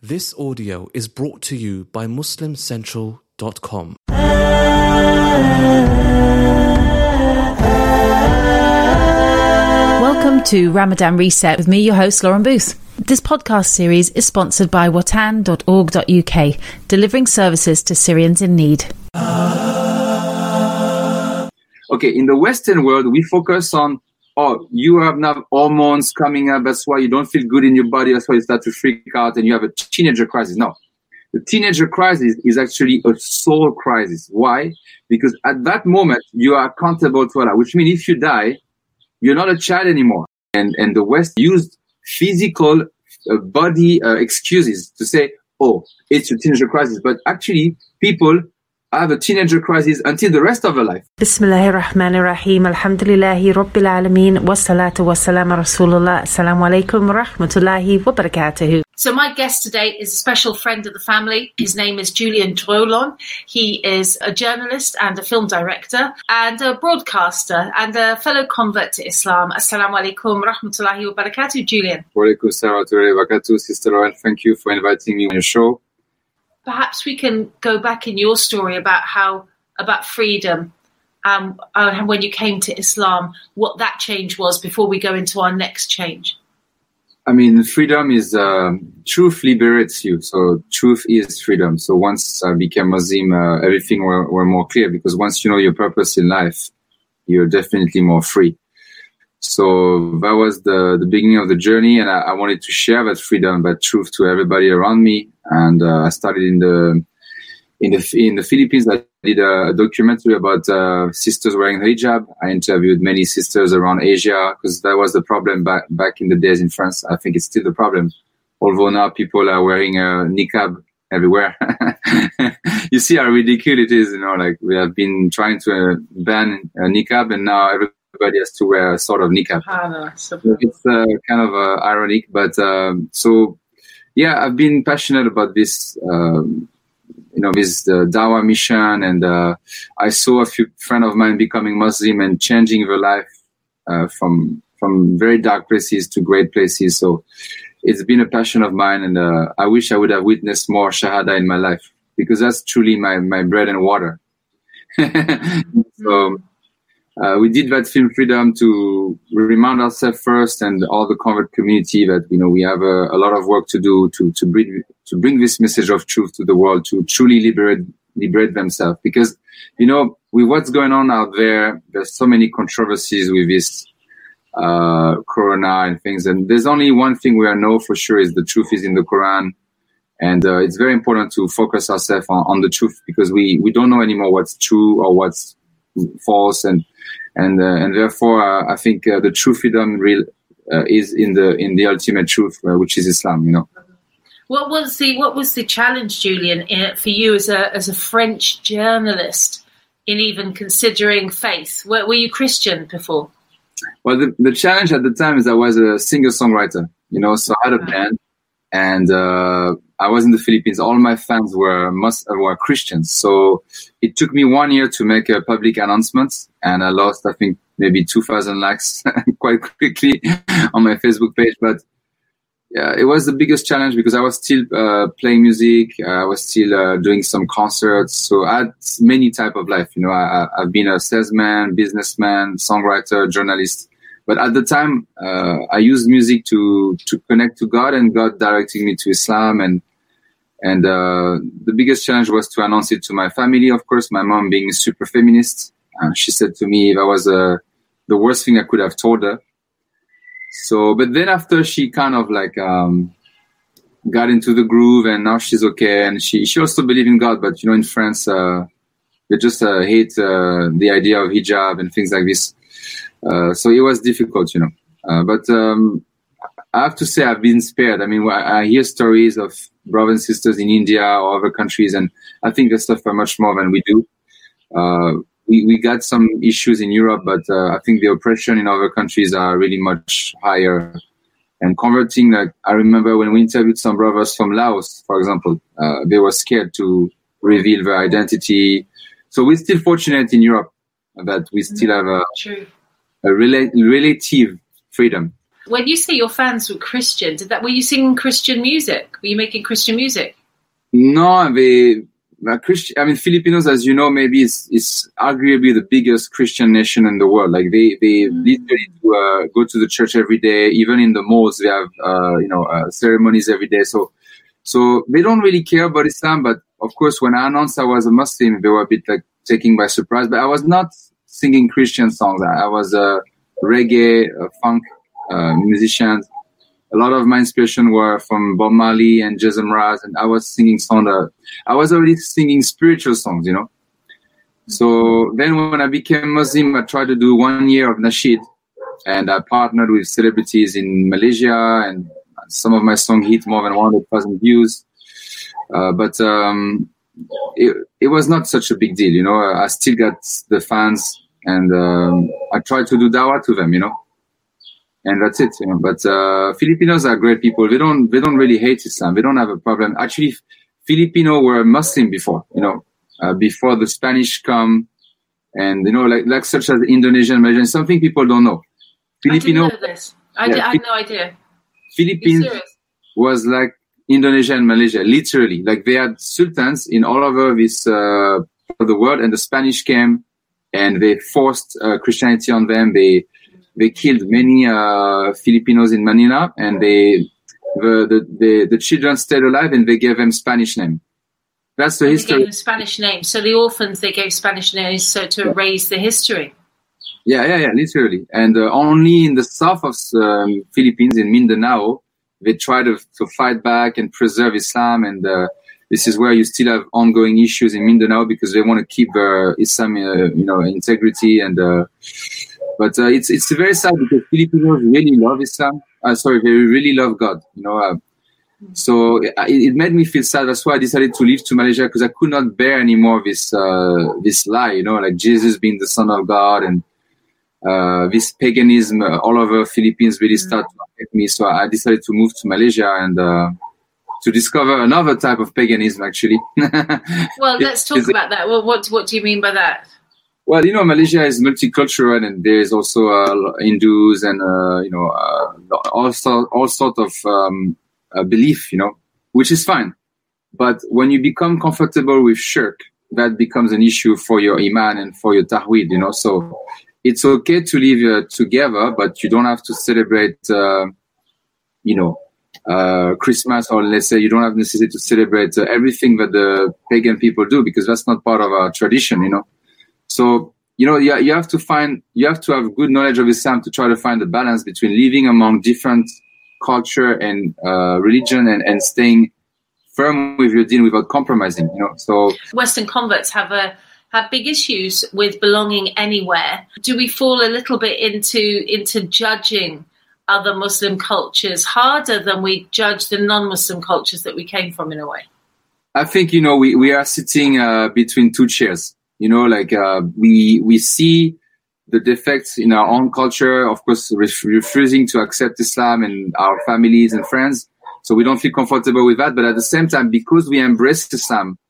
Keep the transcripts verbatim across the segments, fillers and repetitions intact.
This audio is brought to you by Muslim Central dot com. Welcome to Ramadan Reset with me, your host, Lauren Booth. This podcast series is sponsored by watan dot org dot U K, delivering services to Syrians in need. Okay, in the Western world, we focus on, oh, you have now hormones coming up, that's why you don't feel good in your body, that's why you start to freak out and you have a teenager crisis. No, the teenager crisis is actually a soul crisis. Why? Because at that moment, you are accountable to Allah, which means if you die, you're not a child anymore. And and the West used physical uh, body uh, excuses to say, oh, it's a teenager crisis. But actually, people have a teenager crisis until the rest of their life. Bismillahir Rahmanir Rahim. Alhamdulillahi Rabbil Alameen. Wassalatu wassalamu Rasulullah. Assalamu alaikum wa rahmatullahi wa barakatuhu. So my guest today is a special friend of the family. His name is Julian Drolon. He is a journalist and a film director and a broadcaster and a fellow convert to Islam. Assalamu alaikum wa rahmatullahi wa barakatuh, Julian. Wa alaikum assalam wa rahmatullahi wa barakatuh, Sister Lauren. Thank you for inviting me on your show. Perhaps we can go back in your story about how, about freedom, um, and when you came to Islam, what that change was before we go into our next change. I mean, freedom is, uh, truth liberates you. So truth is freedom. So once I became Muslim, uh, everything were, were more clear because once you know your purpose in life, you're definitely more free. So that was the, the beginning of the journey, and I, I wanted to share that freedom, that truth to everybody around me. And uh, I started in the in the in the Philippines. I did a, a documentary about uh, sisters wearing hijab. I interviewed many sisters around Asia because that was the problem back back in the days in France. I think it's still the problem, although now people are wearing a niqab everywhere. You see how ridiculous it is, you know. Like we have been trying to uh, ban uh, niqab, and now everybody Everybody has to wear a sort of niqab. Ah, so it's uh, kind of uh, ironic, but um, so yeah, I've been passionate about this, um, you know, this uh, Dawah mission, and uh, I saw a few friends of mine becoming Muslim and changing their life uh, from from very dark places to great places. So it's been a passion of mine, and uh, I wish I would have witnessed more Shahada in my life because that's truly my my bread and water. So. Uh, we did that film Freedom to remind ourselves first and all the convert community that, you know, we have a, a lot of work to do to, to bring, to bring this message of truth to the world, to truly liberate, liberate themselves. Because, you know, with what's going on out there, there's so many controversies with this, uh, Corona and things. And there's only one thing we know for sure is the truth is in the Quran. And, uh, it's very important to focus ourselves on, on the truth because we, we don't know anymore what's true or what's false. And, And uh, and therefore, uh, I think uh, the true freedom real uh, is in the in the ultimate truth, uh, which is Islam. You know. What was the what was the challenge, Julian, in, for you as a as a French journalist in even considering faith? Were, were you Christian before? Well, the, the challenge at the time is I was a singer songwriter. You know, so I had a band, and uh, I was in the Philippines. All my fans were must uh, were Christians, so it took me one year to make a public announcement, and I lost, I think, maybe two thousand likes quite quickly on my Facebook page. But yeah, it was the biggest challenge because I was still uh, playing music, uh, I was still uh, doing some concerts, so I had many type of life. You know, I, I've been a salesman, businessman, songwriter, journalist. But at the time, uh, I used music to to connect to God, and God directed me to Islam. And and uh, the biggest challenge was to announce it to my family. Of course, my mom being super feminist, uh, she said to me that was uh, the worst thing I could have told her. So, but then after she kind of like um, got into the groove, and now she's okay, and she she also believed in God. But you know, in France, uh, they just uh, hate uh, the idea of hijab and things like this. Uh, so it was difficult, you know. Uh, but um, I have to say I've been spared. I mean, I, I hear stories of brothers and sisters in India or other countries, and I think they suffer much more than we do. Uh, we, we got some issues in Europe, but uh, I think the oppression in other countries are really much higher. And converting, like I remember when we interviewed some brothers from Laos, for example, uh, they were scared to reveal their identity. So we're still fortunate in Europe that we still have a... True. a rela- relative freedom. When you say your fans were Christian, did that were you singing Christian music? Were you making Christian music? No, they. Uh, Christian, I mean, Filipinos, as you know, maybe is is arguably the biggest Christian nation in the world. Like they, they mm. literally do, uh, go to the church every day. Even in the malls, they have, uh, you know, uh, ceremonies every day. So, so they don't really care about Islam. But of course, when I announced I was a Muslim, they were a bit like taken by surprise. But I was not singing Christian songs. I, I was a reggae, a funk uh, musician. A lot of my inspiration were from Bob Marley and Jason Mraz, and I was singing songs. Uh, I was already singing spiritual songs, you know. So then when I became Muslim, I tried to do one year of Nasheed, and I partnered with celebrities in Malaysia, and some of my songs hit more than one hundred thousand views. Uh, but um, it, it was not such a big deal, you know. I still got the fans, and um, I tried to do dawah to them, you know. And that's it, you know. But uh, Filipinos are great people. They don't, they don't really hate Islam. They don't have a problem. Actually, Filipino were Muslim before, you know, uh, before the Spanish come, and you know, like like such as Indonesian, Malaysian. Something people don't know. Filipino. I didn't know this. I, yeah, did, I had no idea. Philippines was like Indonesia and Malaysia, literally. Like they had sultans in all over this uh, part of the world, and the Spanish came and they forced uh, Christianity on them. They They killed many uh, Filipinos in Manila, and they the, the the the children stayed alive, and they gave them Spanish name. That's the and history. They gave them Spanish names. So the orphans, they gave Spanish names so to yeah. erase the history. Yeah, yeah, yeah, literally. And uh, only in the south of um, Philippines, in Mindanao, they try to to fight back and preserve Islam. And uh, this is where you still have ongoing issues in Mindanao because they want to keep uh, Islam, uh, you know, integrity and. Uh, But uh, it's it's very sad because Filipinos really love Islam. Uh, sorry, they really love God. You know, uh, so it, it made me feel sad. That's why I decided to leave to Malaysia because I could not bear anymore this uh, this lie. You know, like Jesus being the Son of God and uh, this paganism uh, all over Philippines really started to affect me. So I decided to move to Malaysia and uh, to discover another type of paganism. Actually, well, let's talk about that. Well, what what do you mean by that? Well, you know, Malaysia is multicultural, and there's also uh, Hindus and uh, you know uh, all sort all sort of um, uh, belief, you know, which is fine. But when you become comfortable with shirk, that becomes an issue for your iman and for your tawhid, you know. So it's okay to live uh, together, but you don't have to celebrate, uh, you know, uh, Christmas, or let's say you don't have necessity to celebrate uh, everything that the pagan people do, because that's not part of our tradition, you know. So, you know, you, you have to find, you have to have good knowledge of Islam to try to find the balance between living among different culture and uh, religion and, and staying firm with your deen without compromising, you know. So Western converts have a have big issues with belonging anywhere. Do we fall a little bit into into judging other Muslim cultures harder than we judge the non-Muslim cultures that we came from in a way? I think, you know, we, we are sitting uh, between two chairs. You know, like uh, we we see the defects in our own culture, of course, ref- refusing to accept Islam in our families and friends. So we don't feel comfortable with that. But at the same time, because we embrace Islam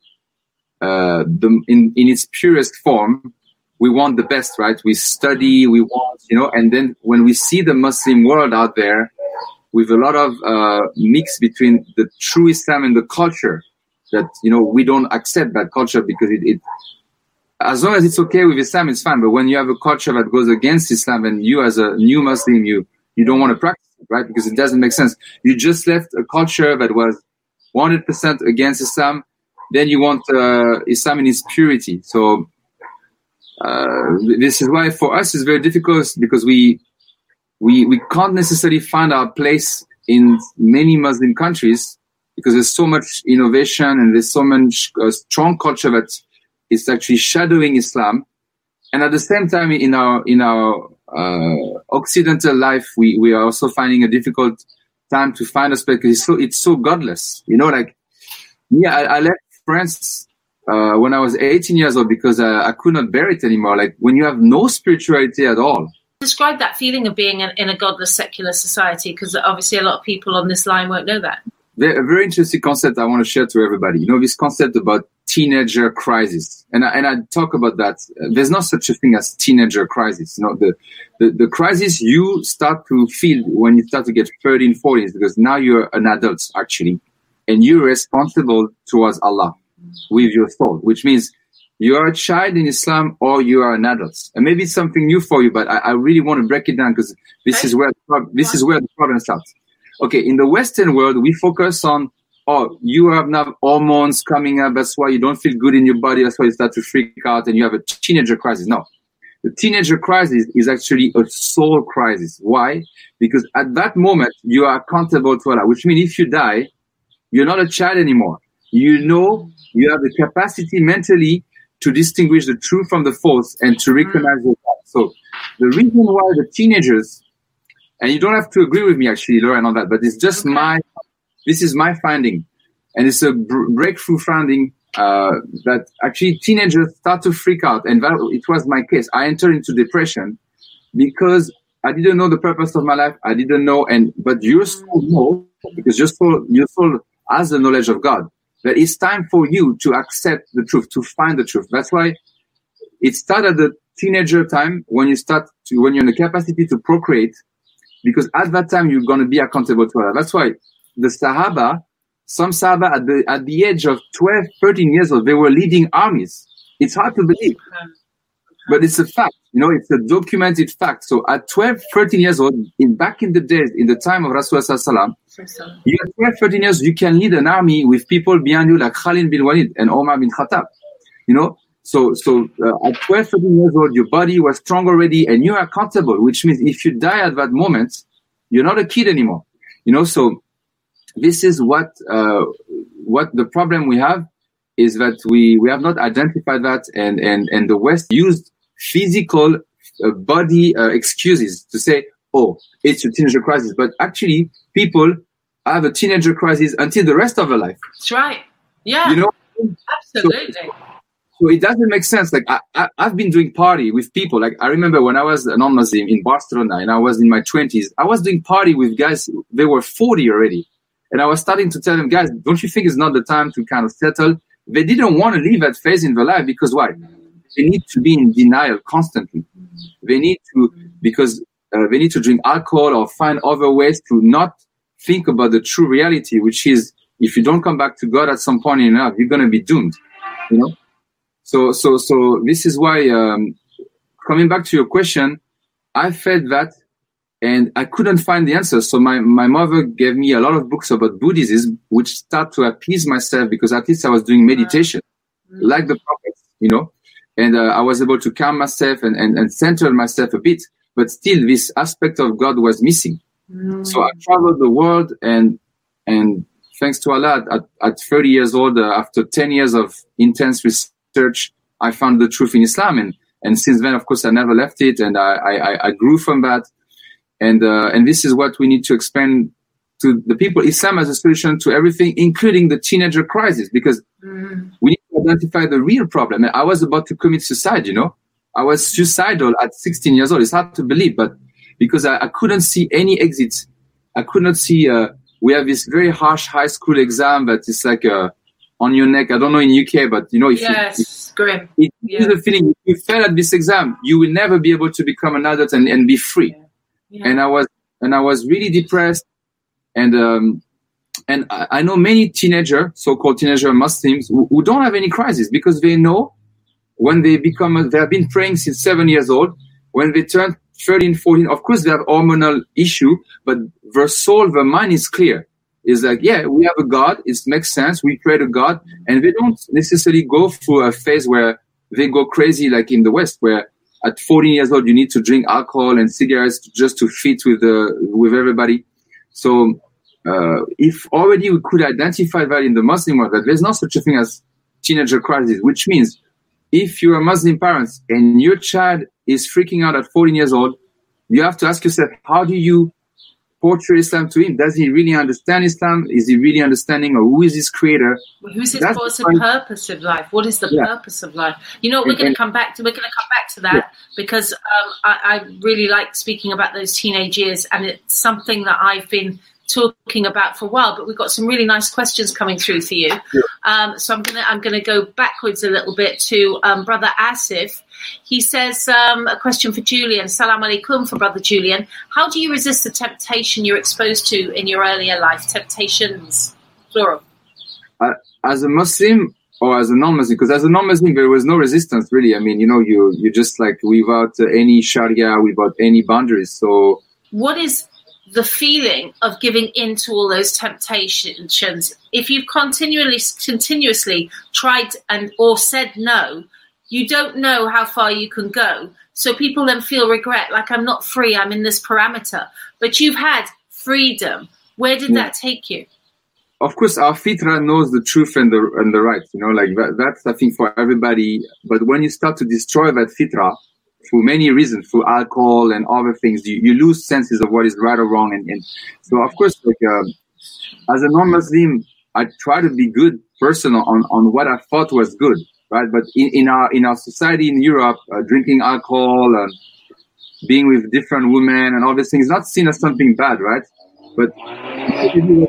uh, the, in, in its purest form, we want the best, right? We study, we want, you know, and then when we see the Muslim world out there with a lot of uh, mix between the true Islam and the culture, that, you know, we don't accept that culture because it, it as long as it's okay with Islam, it's fine. But when you have a culture that goes against Islam and you as a new Muslim, you, you don't want to practice it, right? Because it doesn't make sense. You just left a culture that was one hundred percent against Islam. Then you want uh, Islam in its purity. So uh, this is why for us it's very difficult because we, we, we can't necessarily find our place in many Muslim countries because there's so much innovation and there's so much uh, strong culture that it's actually shadowing Islam, and at the same time, in our in our uh, Occidental life, we, we are also finding a difficult time to find a space because it's so it's so godless. You know, like yeah, I, I left France uh, when I was eighteen years old because uh, I could not bear it anymore. Like when you have no spirituality at all. Describe that feeling of being in, in a godless secular society, because obviously a lot of people on this line won't know that. there, a very interesting concept I want to share to everybody. You know, this concept about teenager crisis. And I, and I talk about that. There's no such a thing as teenager crisis. You know, the, the, the crisis you start to feel when you start to get thirteen, fourteen is because now you're an adult, actually, and you're responsible towards Allah with your soul, which means you are a child in Islam or you are an adult. And maybe it's something new for you, but I, I really want to break it down because this okay. is where this is where the problem starts. Okay, in the Western world, we focus on, oh, you have now hormones coming up, that's why you don't feel good in your body, that's why you start to freak out and you have a teenager crisis. No, the teenager crisis is actually a soul crisis. Why? Because at that moment, you are accountable to Allah, which means if you die, you're not a child anymore. You know, you have the capacity mentally to distinguish the true from the false and to recognize your God. So the reason why the teenagers, and you don't have to agree with me actually, Lauren, on that, but it's just okay. my, this is my finding. And it's a br- breakthrough finding uh, that actually teenagers start to freak out. And that, it was my case. I entered into depression because I didn't know the purpose of my life. I didn't know, and but your soul knows, because your soul, your soul has the knowledge of God. That it's time for you to accept the truth, to find the truth. That's why it started at the teenager time when you start to, when you're in the capacity to procreate, because at that time you're going to be accountable to Allah. That's why the Sahaba, some Sahaba at the at the age of twelve, thirteen years old, they were leading armies. It's hard to believe, but it's a fact. You know, it's a documented fact. So at twelve, thirteen years old, in back in the days, in the time of Rasulullah sallallahu alaihi wasallam, you at twelve, thirteen years, you can lead an army with people behind you like Khalid bin Walid and Omar bin Khattab. You know, so so uh, at twelve, thirteen years old, your body was strong already, and you're accountable. Which means if you die at that moment, you're not a kid anymore. You know, so this is what uh, what the problem we have is that we we have not identified that, and and and the West used physical uh, body uh, excuses to say, oh, it's a teenager crisis. But actually, people have a teenager crisis until the rest of their life. That's right. Yeah. You know? Absolutely. So, so it doesn't make sense. Like, I, I, I've been doing party with people. Like, I remember when I was a non-Muslim in Barcelona and I was in my twenties, I was doing party with guys, they were forty already. And I was starting to tell them, guys, don't you think it's not the time to kind of settle? They didn't want to leave that phase in their life because why? They need to be in denial constantly. They need to, because uh, they need to drink alcohol or find other ways to not think about the true reality, which is if you don't come back to God at some point in your life, you're going to be doomed. You know. So, so, so this is why. Um, coming back to your question, I felt that, and I couldn't find the answer. So my my mother gave me a lot of books about Buddhism, which start to appease myself because at least I was doing meditation, mm-hmm. like the prophets, you know. And uh, I was able to calm myself and, and, and center myself a bit, but still this aspect of God was missing. Mm. So I traveled the world, and and thanks to Allah, at, at thirty years old, uh, after ten years of intense research, I found the truth in Islam. And, and since then, of course, I never left it, and I, I, I grew from that. And uh, and this is what we need to explain to the people. Islam as a solution to everything, including the teenager crisis, because mm. we need to identify the real problem. I was about to commit suicide, you know. I was suicidal at sixteen years old. It's hard to believe, but because I, I couldn't see any exits. I could not see, uh, we have this very harsh high school exam that is like uh, on your neck. I don't know in U K, but you know, if yes, you, if, grim. It yeah. gives the feeling if you fail at this exam, you will never be able to become an adult and, and be free. Yeah. Yeah. And I was, and I was really depressed. And, um, and I, I know many teenager, so-called teenager Muslims who, who don't have any crisis because they know when they become, they have been praying since seven years old. When they turn thirteen, fourteen, of course they have hormonal issue, but their soul, their mind is clear. It's like, yeah, we have a God. It makes sense. We pray to God, and they don't necessarily go through a phase where they go crazy like in the West, where at fourteen years old you need to drink alcohol and cigarettes just to fit with the with everybody. So uh, if already we could identify that in the Muslim world, that there's not such a thing as teenager crisis, which means if you're a Muslim parent and your child is freaking out at fourteen years old, you have to ask yourself, how do you portray Islam to him? Does he really understand Islam? Is he really understanding, or who is his creator? Well, who's his what's the purpose of life? What is the yeah. purpose of life? You know, we're going to come back to we're going to come back to that yeah. because um, I, I really like speaking about those teenage years, and it's something that I've been talking about for a while, but we've got some really nice questions coming through for you. Sure. Um, so I'm gonna I'm gonna go backwards a little bit to um, Brother Asif. He says um, a question for Julian. Salam alaikum for Brother Julian. How do you resist the temptation you're exposed to in your earlier life? Temptations, plural. Uh, as a Muslim or as a non-Muslim, because as a non-Muslim there was no resistance really. I mean, you know, you you just like without uh, any Sharia, without any boundaries. So what is the feeling of giving in to all those temptations? If you've continually continuously tried and or said no, you don't know how far you can go. So people then feel regret, like I'm not free, I'm in this parameter. But you've had freedom. Where did yeah. that take you? Of course, our fitra knows the truth and the and the right. You know, like that, that's I think for everybody. But when you start to destroy that fitra for many reasons, for alcohol and other things, you, you lose senses of what is right or wrong. And, and so, of course, like uh, as a non-Muslim, I try to be good person on on what I thought was good. Right, but in, in our in our society in Europe, uh, drinking alcohol and being with different women and all these things is not seen as something bad, right? But how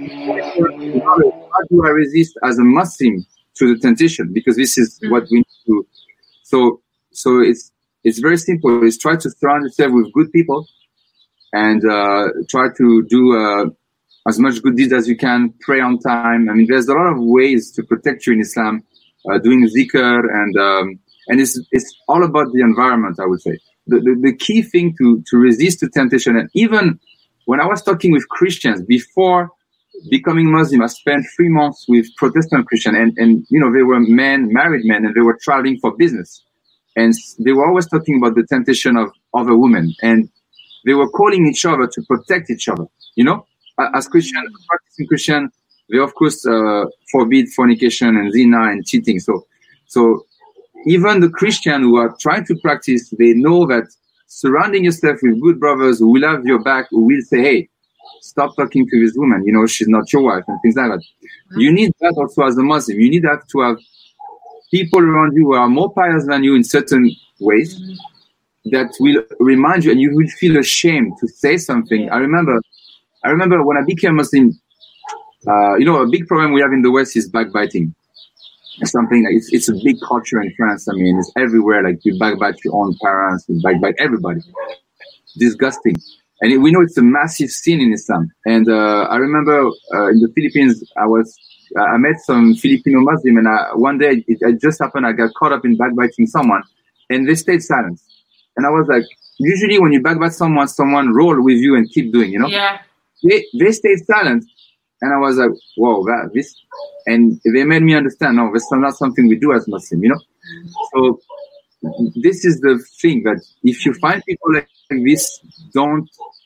do I resist as a Muslim to the temptation? Because this is what we need to. So so it's it's very simple. It's try to surround yourself with good people and uh, try to do uh, as much good deeds as you can. Pray on time. I mean, there's a lot of ways to protect you in Islam. Uh, doing zikr and um, and it's it's all about the environment. I would say the, the the key thing to to resist the temptation. And even when I was talking with Christians before becoming Muslim, I spent three months with Protestant Christian, and and you know they were men, married men, and they were traveling for business, and they were always talking about the temptation of other women, and they were calling each other to protect each other. You know, as Christian, practicing Christian. They, of course, uh, forbid fornication and zina and cheating. So, so even the Christian who are trying to practice, they know that surrounding yourself with good brothers who will have your back, who will say, hey, stop talking to this woman. You know, she's not your wife and things like that. Mm-hmm. You need that also as a Muslim. You need that to have people around you who are more pious than you in certain ways mm-hmm. that will remind you, and you will feel ashamed to say something. Yeah. I remember, I remember when I became Muslim, Uh, you know, a big problem we have in the West is backbiting. It's something that it's, it's a big culture in France. I mean, it's everywhere. Like you backbite your own parents, you backbite everybody. Disgusting. And it, we know it's a massive sin in Islam. And uh, I remember uh, in the Philippines, I was I met some Filipino Muslim, and I, one day it, it just happened. I got caught up in backbiting someone, and they stayed silent. And I was like, usually when you backbite someone, someone roll with you and keep doing, you know. Yeah. They they stayed silent. And I was like, whoa, that, this, and they made me understand, no, this is not something we do as Muslim, you know? So this is the thing, that if you find people like this, don't,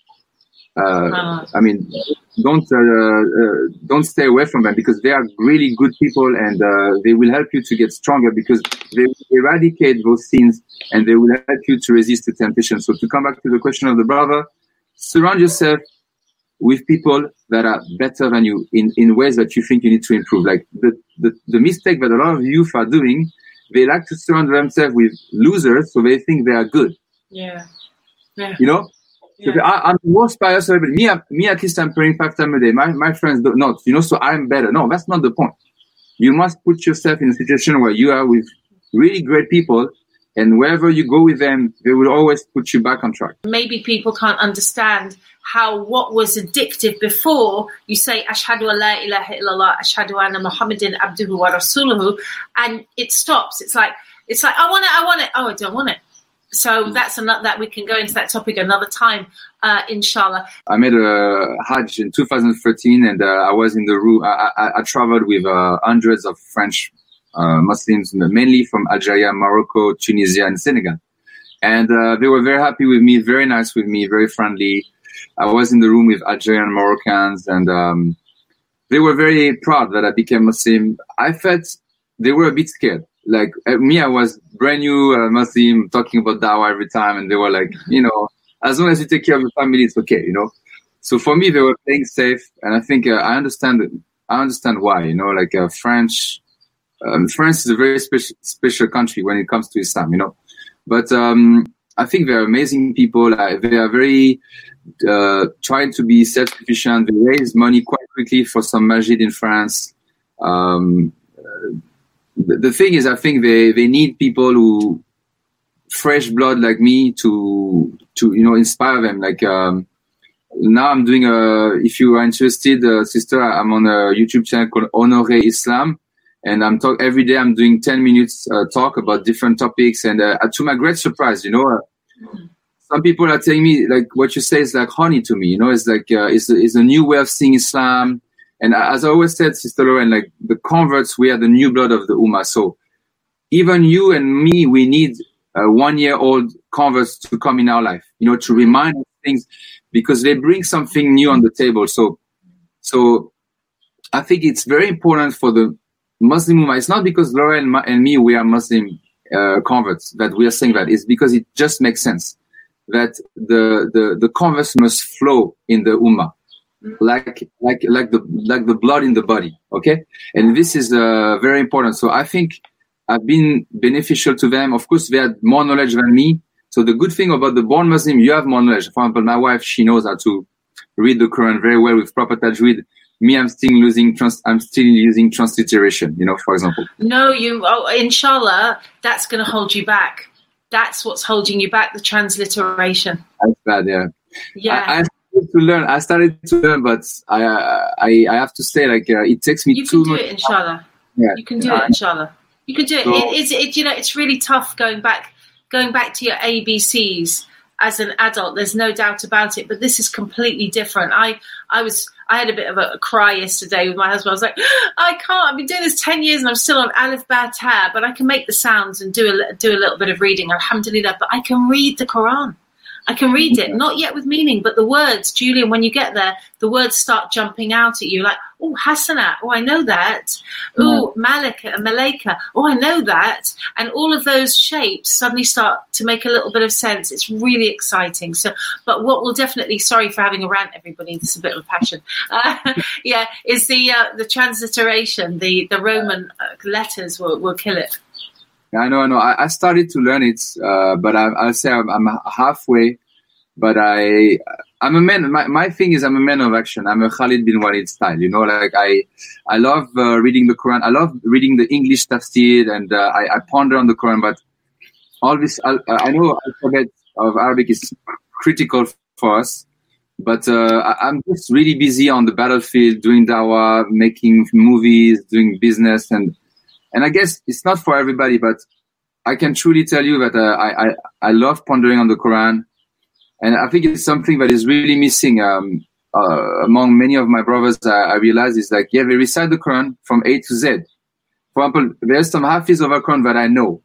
uh, uh. I mean, don't, uh, uh, don't stay away from them, because they are really good people, and uh, they will help you to get stronger, because they will eradicate those sins, and they will help you to resist the temptation. So to come back to the question of the brother, surround yourself with people that are better than you in, in ways that you think you need to improve. Like the, the, the mistake that a lot of youth are doing, they like to surround themselves with losers, so they think they are good. Yeah. Yeah. You know? Yeah. So I, I'm the most pious of everybody. Me, me, at least I'm praying five times a day. My, my friends don't not, you know, so I'm better. No, that's not the point. You must put yourself in a situation where you are with really great people, and wherever you go with them, they will always put you back on track. Maybe people can't understand how what was addictive before you say Ashhadu an la ilaha illallah, Ashhadu anna Muhammadin abduhu wa rasuluhu, and it stops. It's like it's like I want it, I want it. Oh, I don't want it. So that's another that we can go into that topic another time, uh, inshallah. I made a Hajj in two thousand thirteen, and uh, I was in the room. I, I, I traveled with uh, hundreds of French uh, Muslims, mainly from Algeria, Morocco, Tunisia, and Senegal. And uh, they were very happy with me, very nice with me, very friendly. I was in the room with Algerian Moroccans, and um, they were very proud that I became Muslim. I felt they were a bit scared. Like me, I was brand new uh, Muslim, talking about dawah every time, and they were like, you know, as long as you take care of your family, it's okay, you know. So for me, they were playing safe, and I think uh, I understand. I understand why, you know, like uh, French. Um, France is a very special special country when it comes to Islam, you know. But um, I think they're amazing people. Uh, they are very uh, trying to be self-sufficient. They raised money quite quickly for some masjid in France. Um, the, the thing is, I think they, they need people who fresh blood like me to to you know inspire them. Like um, now, I'm doing a. If you are interested, uh, sister, I'm on a YouTube channel called Honoré Islam, and I'm talk every day. I'm doing ten minutes uh, talk about different topics, and uh, to my great surprise, you know. Uh, mm-hmm. Some people are telling me, like, what you say is like honey to me, you know, it's like, uh, it's, a, it's a new way of seeing Islam. And as I always said, Sister Lauren, like, the converts, we are the new blood of the Ummah. So even you and me, we need uh, one-year-old converts to come in our life, you know, to remind us things, because they bring something new on the table. So, so I think it's very important for the Muslim Ummah. It's not because Lauren and me, we are Muslim uh, converts that we are saying that. It's because it just makes sense that the, the, the converse must flow in the ummah, like, like, like the, like the blood in the body. Okay. And this is, uh, very important. So I think I've been beneficial to them. Of course, they had more knowledge than me. So the good thing about the born Muslim, you have more knowledge. For example, my wife, she knows how to read the Quran very well with proper tajweed. Me, I'm still using trans, I'm still using transliteration, you know, for example. No, you, oh, inshallah, that's going to hold you back. That's what's holding you back, the transliteration. That's bad, yeah. Yeah. I, I started to learn. I started to learn, but I I, I have to say, like, uh, it takes me you too much. You much. can do it, inshallah. Yeah. You can do yeah. it, inshallah. You can do it. So, it, it's, it. You know, it's really tough going back, going back to your A B Cs as an adult. There's no doubt about it. But this is completely different. I, I was. I had a bit of a, a cry yesterday with my husband. I was like, I can't. I've been doing this ten years and I'm still on Alif Ba Ta, but I can make the sounds and do a, do a little bit of reading, alhamdulillah. But I can read the Quran. I can read it, not yet with meaning, but the words, Julian, when you get there, the words start jumping out at you like, oh, Hasanat, oh, I know that. Oh, Malika, Malaika, oh, I know that. And all of those shapes suddenly start to make a little bit of sense. It's really exciting. So, but what will definitely, sorry for having a rant, everybody, this is a bit of a passion. Uh, yeah, is the uh, the transliteration, the, the Roman letters will, will kill it. I know, I know. I, I started to learn it, uh, but I, I'll say I'm, I'm halfway. But I, I'm a man. My, my thing is, I'm a man of action. I'm a Khalid bin Walid style. You know, like I, I love uh, reading the Quran. I love reading the English tafsir, and uh, I, I ponder on the Quran. But all this, I, I know alphabet of Arabic is critical for us. But uh, I, I'm just really busy on the battlefield, doing dawah, making movies, doing business, and. And I guess it's not for everybody, but I can truly tell you that uh, I, I, I love pondering on the Quran. And I think it's something that is really missing um, uh, among many of my brothers. Uh, I realize is like, yeah, they recite the Quran from A to Z. For example, there's some Hafiz of the Quran that I know.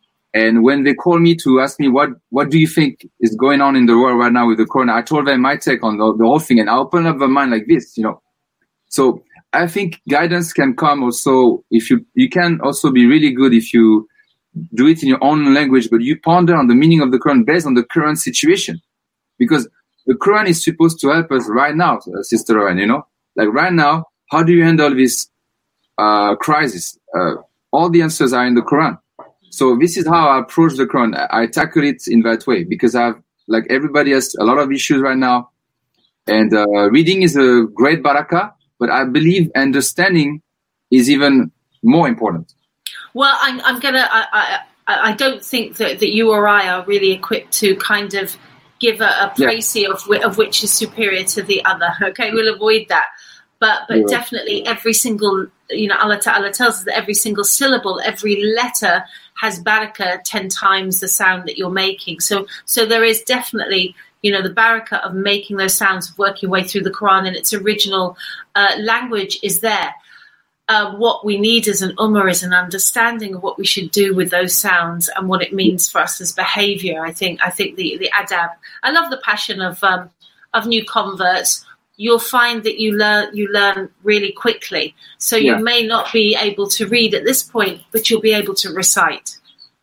And when they call me to ask me, what, what do you think is going on in the world right now with the Quran? I told them my take on the, the whole thing, and I open up their mind like this, you know. So I think guidance can come also if you, you can also be really good if you do it in your own language, but you ponder on the meaning of the Quran based on the current situation. Because the Quran is supposed to help us right now, Sister Lauren, you know? Like right now, how do you handle this uh, crisis? Uh, all the answers are in the Quran. So this is how I approach the Quran. I, I tackle it in that way because I have, like everybody has a lot of issues right now. And uh, reading is a great barakah. But I believe understanding is even more important. Well, I'm, I'm gonna. I, I, I don't think that, that you or I are really equipped to kind of give a, a précis yeah. of of which is superior to the other. Okay, we'll avoid that. But but yeah. definitely every single, you know, Allah Ta'ala tells us that every single syllable, every letter has barakah ten times the sound that you're making. So so there is definitely, you know, the barakah of making those sounds, of working your way through the Quran in its original uh, language is there. Uh, what we need as an ummah is an understanding of what we should do with those sounds and what it means for us as behavior. I think I think the, the adab. I love the passion of um, of new converts. You'll find that you learn you learn really quickly. So you yeah. may not be able to read at this point, but you'll be able to recite.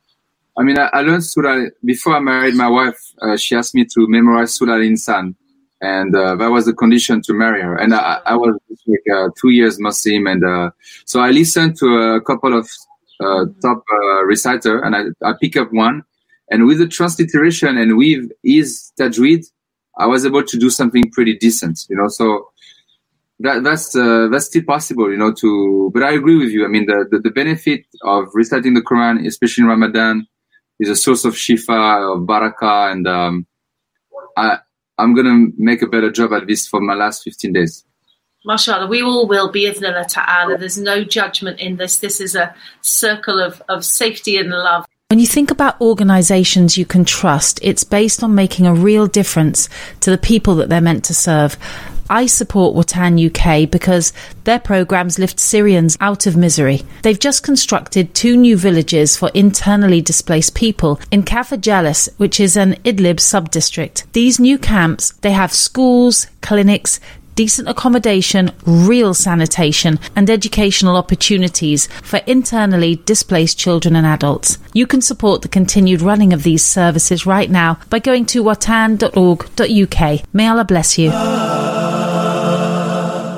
I mean, I, I learned Surah before I married my wife. Uh, she asked me to memorize Surah Al-Insan, and uh, that was the condition to marry her. And I, I was like uh, two years Muslim, and uh, so I listened to a couple of uh, top uh, reciter, and I, I pick up one, and with the transliteration and with his tajweed, I was able to do something pretty decent, you know. So that that's uh, that's still possible, you know. To but I agree with you. I mean, the, the the benefit of reciting the Quran, especially in Ramadan, is a source of shifa, of barakah, and um, I I'm gonna make a better job at this for my last fifteen days. MashaAllah, we all will, bi'idhnillah ta'ala. There's no judgment in this. This is a circle of, of safety and love. When you think about organisations you can trust, it's based on making a real difference to the people that they're meant to serve. I support Watan U K because their programmes lift Syrians out of misery. They've just constructed two new villages for internally displaced people in Kafr Jalis, which is an Idlib sub-district. These new camps, they have schools, clinics, decent accommodation, real sanitation and educational opportunities for internally displaced children and adults. You can support the continued running of these services right now by going to watan dot org dot U K. May Allah bless you. Uh,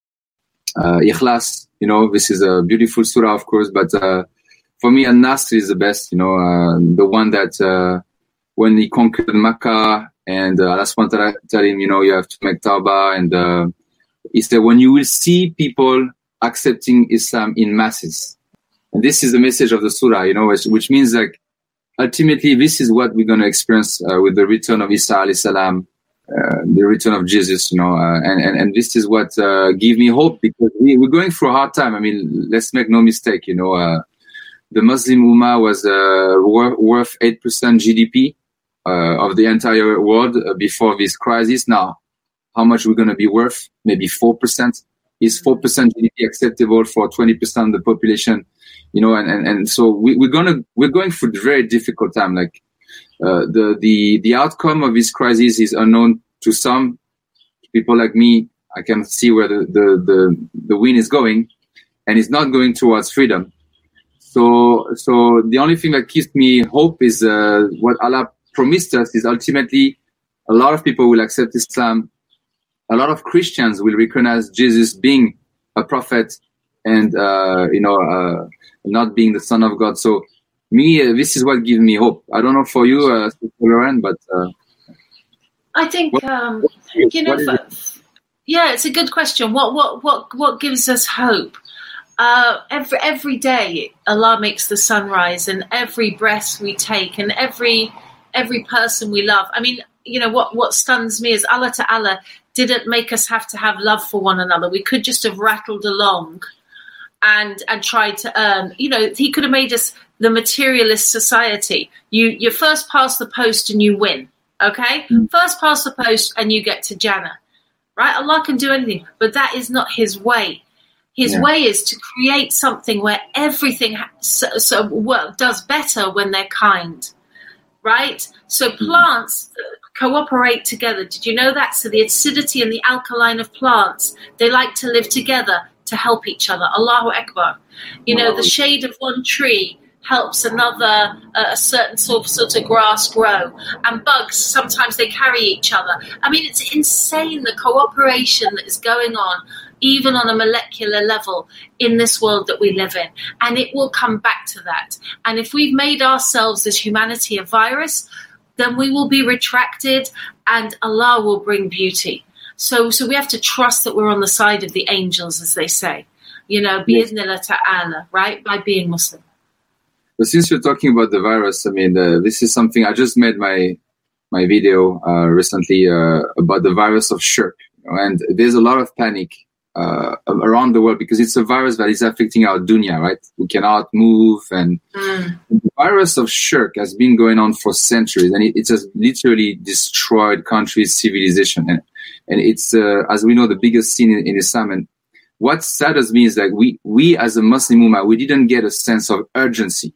Ikhlas, you know, this is a beautiful surah, of course, but uh, for me, An-Nasr is the best, you know, uh, the one that uh, when he conquered Makkah, and uh, Allah subhanahu wa ta'ala tell him, you know, you have to make tawbah. And uh, he said, when you will see people accepting Islam in masses. And this is the message of the surah, you know, which, which means like, ultimately, this is what we're going to experience uh, with the return of Isa alayhi salam, uh, the return of Jesus, you know, uh, and, and, and this is what uh, give me hope, because we, we're going through a hard time. I mean, let's make no mistake, you know, uh, the Muslim Ummah was uh, worth eight percent G D P. Uh, of the entire world uh, before this crisis. Now, how much we're going to be worth? Maybe four percent. Is four percent G D P acceptable for twenty percent of the population? You know, and, and, and so we, we're going to, we're going through a very difficult time. Like, uh, the, the, the outcome of this crisis is unknown to some people like me. I can see where the, the, the, the wind is going, and it's not going towards freedom. So, so the only thing that gives me hope is, uh, what Allah promised us is ultimately a lot of people will accept Islam. A lot of Christians will recognize Jesus being a prophet and, uh, you know, uh, not being the Son of God. So me, uh, this is what gives me hope. I don't know for you, uh, Lauren, but... Uh, I think, what, um, you know, for, it? yeah, it's a good question. What, what, what, what gives us hope? Uh, every, every day, Allah makes the sun rise, and every breath we take, and every... every person we love. I mean, you know, what, what stuns me is Allah Ta'ala didn't make us have to have love for one another. We could just have rattled along and and tried to earn. You know, he could have made us the materialist society. You you first pass the post and you win, okay? Mm. First pass the post and you get to Jannah, right? Allah can do anything, but that is not his way. His yeah. way is to create something where everything ha- so, so well, does better when they're kind. Right? So plants cooperate together. Did you know that? So the acidity and the alkaline of plants, they like to live together to help each other. Allahu Akbar. You know, the shade of one tree helps another, uh, a certain sort of, sort of grass grow. And bugs, sometimes they carry each other. I mean, it's insane, the cooperation that is going on, even on a molecular level in this world that we live in. And it will come back to that. And if we've made ourselves as humanity a virus, then we will be retracted and Allah will bring beauty. So so we have to trust that we're on the side of the angels, as they say, you know, bi'idhnillah ta'ala, right, by being Muslim. But since you're talking about the virus, I mean, uh, this is something, I just made my my video uh, recently uh, about the virus of shirk. You know, and there's a lot of panic Uh, around the world because it's a virus that is affecting our dunya, right? We cannot move, and mm. the virus of shirk has been going on for centuries, and it, it has literally destroyed countries' civilization, and and it's uh, as we know the biggest sin in, in Islam. And what saddens me is that we we as a Muslim Ummah, we didn't get a sense of urgency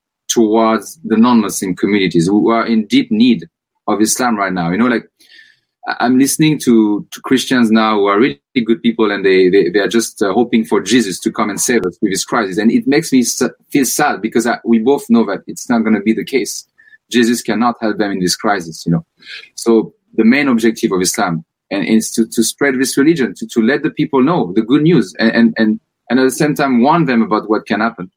towards the non-Muslim communities who are in deep need of Islam right now. You know, like. I'm listening to, to Christians now who are really good people, and they, they, they are just uh, hoping for Jesus to come and save us with this crisis. And it makes me s- feel sad because I, we both know that it's not going to be the case. Jesus cannot help them in this crisis, you know. So the main objective of Islam and, and is to, to spread this religion, to, to let the people know the good news, and, and, and, and at the same time warn them about what can happen.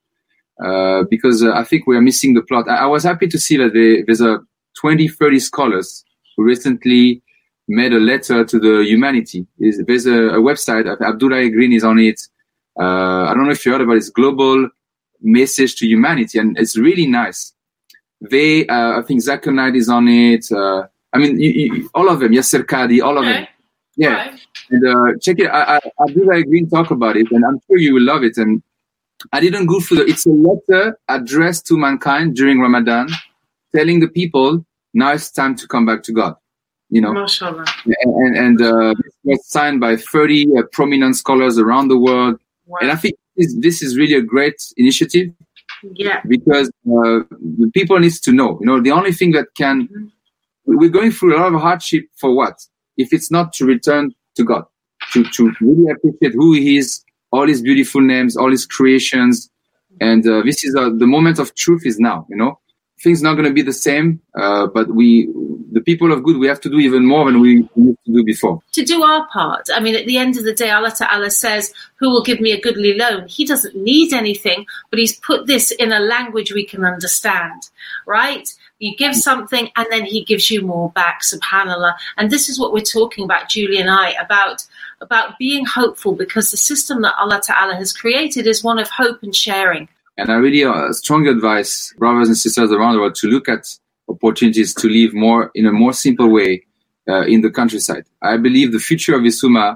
Uh, because uh, I think we are missing the plot. I, I was happy to see that they, there's a twenty, thirty scholars who recently made a letter to the humanity. There's a, a website, Abdullah Green is on it. Uh, I don't know if you heard about it. It's Global Message to Humanity, and it's really nice. They, uh, I think Zakir Naik is on it. Uh, I mean, you, you, all of them. Yasser Qadi, all of okay. them. Yeah. Right. And uh, check it. I, I, Abdullah Green talk about it, and I'm sure you will love it. And I didn't go through the. It's a letter addressed to mankind during Ramadan, telling the people now it's time to come back to God. You know, Mashallah. and and, and uh, it was signed by thirty uh, prominent scholars around the world. Wow. And I think this, this is really a great initiative. Yeah. Because uh, the people needs to know. You know, the only thing that can mm-hmm. we're going through a lot of hardship for what? If it's not to return to God, to to really appreciate who He is, all His beautiful names, all His creations, and uh, this is uh, the moment of truth is now. You know, things not going to be the same, uh, but we, the people of good, we have to do even more than we used to do before. To do our part. I mean, at the end of the day, Allah Ta'ala says, who will give me a goodly loan? He doesn't need anything, but He's put this in a language we can understand, right? You give something and then He gives you more back, subhanAllah. And this is what we're talking about, Julie and I, about, about being hopeful, because the system that Allah Ta'ala has created is one of hope and sharing. And I really uh, strong advice, brothers and sisters around the world, to look at opportunities to live more in a more simple way uh, in the countryside. I believe the future of this Ummah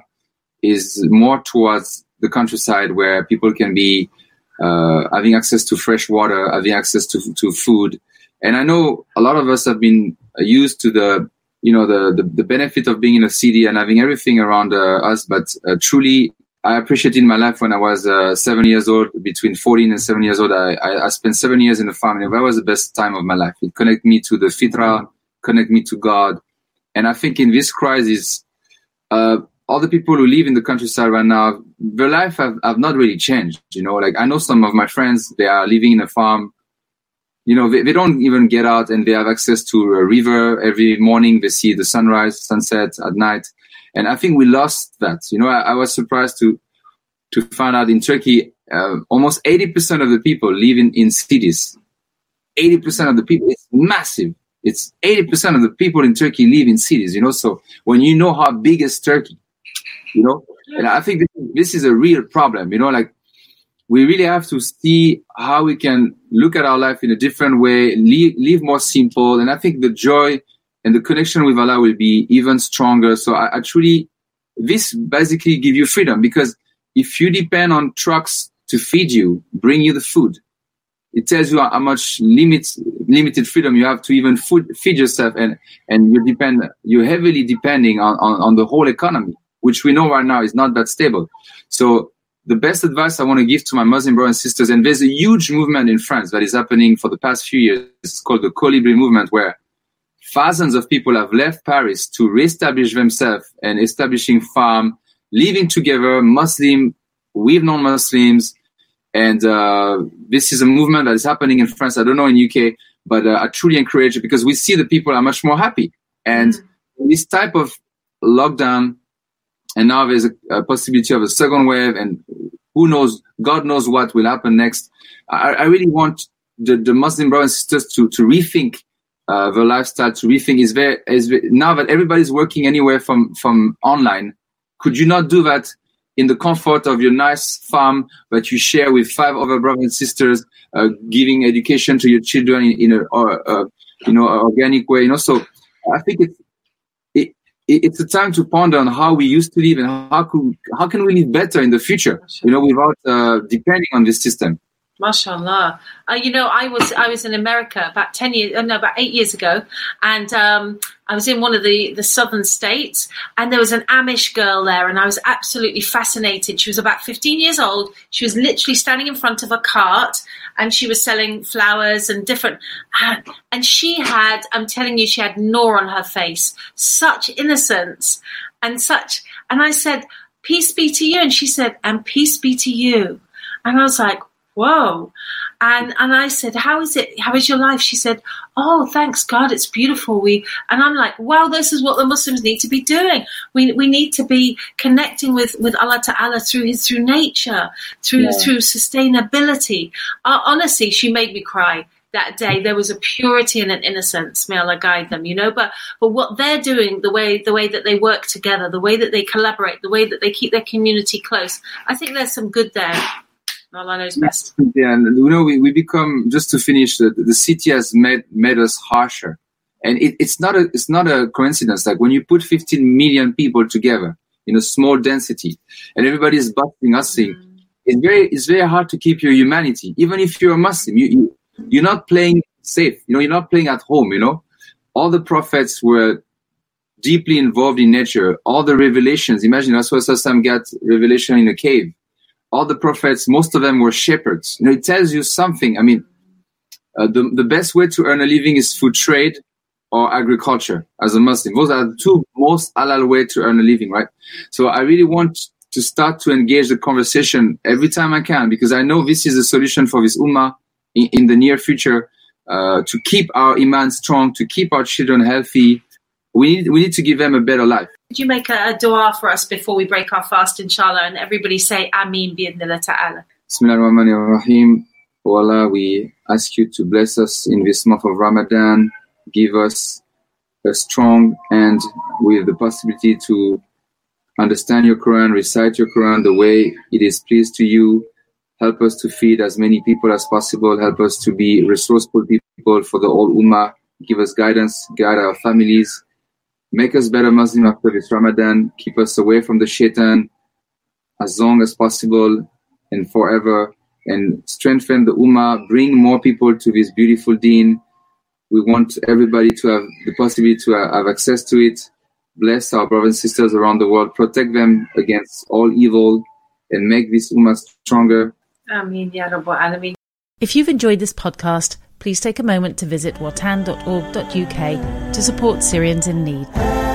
is more towards the countryside, where people can be uh, having access to fresh water, having access to to food. And I know a lot of us have been used to the, you know, the the, the benefit of being in a city and having everything around uh, us. But uh, truly, I appreciated my life when I was uh, seven years old. Between fourteen and seven years old, I, I, I spent seven years in the farm, and that was the best time of my life. It connected me to the Fitra, connected me to God. And I think in this crisis, uh, all the people who live in the countryside right now, their life have, have not really changed. You know, like I know some of my friends, they are living in a farm. You know, they, they don't even get out, and they have access to a river every morning. They see the sunrise, sunset at night. And I think we lost that. You know, I, I was surprised to to find out in Turkey, uh, almost eighty percent of the people live in, in cities. eighty percent of the people, it's massive. It's eighty percent of the people in Turkey live in cities, you know. So when you know how big is Turkey, you know, and I think this, this is a real problem, you know, like we really have to see how we can look at our life in a different way, live, live more simple. And I think the joy and the connection with Allah will be even stronger. So I, I truly, this basically give you freedom, because if you depend on trucks to feed you, bring you the food, it tells you how much limit, limited freedom you have to even food, feed yourself. And, and you depend, you're heavily depending on, on, on the whole economy, which we know right now is not that stable. So the best advice I want to give to my Muslim brothers and sisters, and there's a huge movement in France that is happening for the past few years. It's called the Colibri movement, where thousands of people have left Paris to reestablish themselves and establishing farm, living together, Muslim with non-Muslims. And uh, this is a movement that is happening in France. I don't know in U K, but uh, I truly encourage it, because we see the people are much more happy. And mm-hmm. this type of lockdown, and now there's a, a possibility of a second wave, and who knows, God knows what will happen next. I, I really want the, the Muslim brothers and sisters to, to rethink uh, their lifestyle, to rethink. Is there, is there, now that everybody's working anywhere from, from online, could you not do that in the comfort of your nice farm that you share with five other brothers and sisters, uh, giving education to your children in, in a, or, uh, you know, organic way, you know? So I think it's, it, it's a time to ponder on how we used to live, and how could, how can we live better in the future, you know, without uh, depending on this system. Mashallah. Uh, you know, I was I was in America about ten years, uh, no, about eight years ago, and um, I was in one of the, the southern states, and there was an Amish girl there, and I was absolutely fascinated. She was about fifteen years old. She was literally standing in front of a cart, and she was selling flowers and different, uh, and she had, I'm telling you, she had Noor on her face, such innocence, and such, and I said, peace be to you, and she said, and peace be to you, and I was like, whoa. And and I said, how is it? How is your life? She said, oh, thanks God, it's beautiful. We and I'm like, wow, this is what the Muslims need to be doing. We we need to be connecting with, with Allah Ta'ala through his through nature, through yeah. through sustainability. Uh, honestly, she made me cry. that day. There was a purity and an innocence. May Allah guide them, you know. But but what they're doing, the way the way that they work together, the way that they collaborate, the way that they keep their community close, I think there's some good there. Allah knows best. Yeah, and you know, we, we become, just to finish, the, the city has made made us harsher, and it, it's not a it's not a coincidence. Like when you put fifteen million people together in a small density, and everybody is busting us saying, mm. it's very it's very hard to keep your humanity, even if you're a Muslim. You, you you're not playing safe. You know, you're not playing at home. You know, all the prophets were deeply involved in nature. All the revelations. Imagine Rasulullah got revelation in a cave. All the prophets, most of them were shepherds. You know, it tells you something. I mean, uh, the the best way to earn a living is through trade or agriculture as a Muslim. Those are the two most halal way to earn a living, right? So I really want to start to engage the conversation every time I can, because I know this is a solution for this ummah in, in the near future, uh, to keep our iman strong, to keep our children healthy. We need, we need to give them a better life. Could you make a, a dua for us before we break our fast, inshallah, and everybody say Ameen bi'idhnillah ta'ala. Bismillah ar-Rahman ar-Rahim. Oh Allah, we ask you to bless us in this month of Ramadan. Give us a strong and with the possibility to understand your Quran, recite your Quran the way it is pleased to you. Help us to feed as many people as possible. Help us to be resourceful people for the whole ummah. Give us guidance, guide our families. Make us better Muslim after this Ramadan. Keep us away from the shaitan as long as possible and forever. And strengthen the ummah. Bring more people to this beautiful deen. We want everybody to have the possibility to have access to it. Bless our brothers and sisters around the world. Protect them against all evil. And make this ummah stronger. Ameen ya Rabbal Alameen. If you've enjoyed this podcast, please take a moment to visit watan dot org dot U K to support Syrians in need.